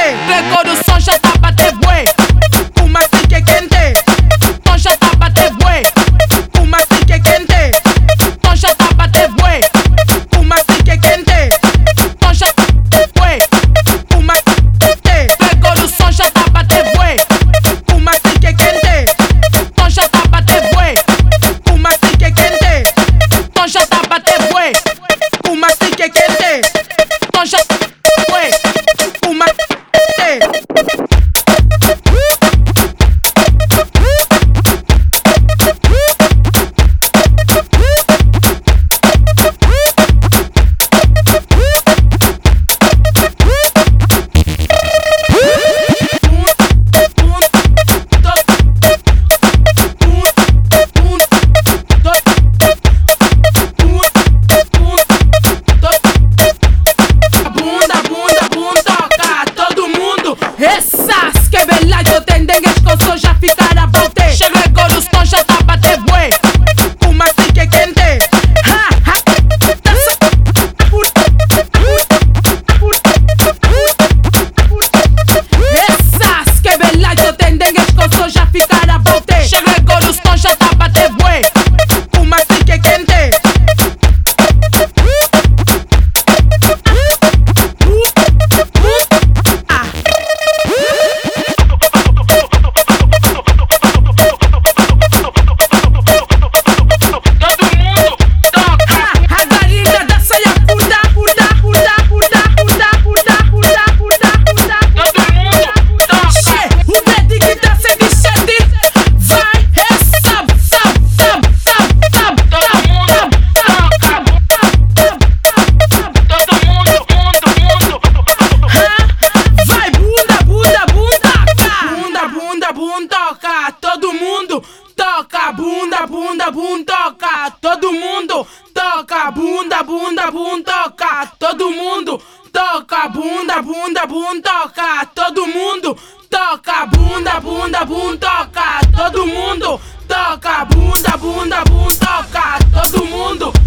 Pegou o som, já tá bater bué. Uma fique quente. Tom já tá bater bué. Uma fique quente. Tom já tá bater bué. Uma fique quente. Tom já tá bué. Uma quente. Pegou o som, já tá bater bué. Uma fique quente. Tom já tá bater bué. Uma fique quente. Tom já tá bater bué. Uma fique quente. Tom já tá bué. Uma quente. Essas que bela eu tendem escoço já ficar a bote. Chega agora os tons já tá bater bué. Uma fique quente. Essas que bela eu tendem escoço já ficar a bote. Chega agora os tons já tá bater bué. Uma fique quente. Toca, todo mundo toca, bunda, bunda, bum, toca, todo mundo toca, bunda, bunda, bum, toca, todo mundo toca, bunda, bunda, bum, toca, todo mundo toca, bunda, bunda, bum, toca, todo mundo toca, bunda, bunda, bum, toca, todo mundo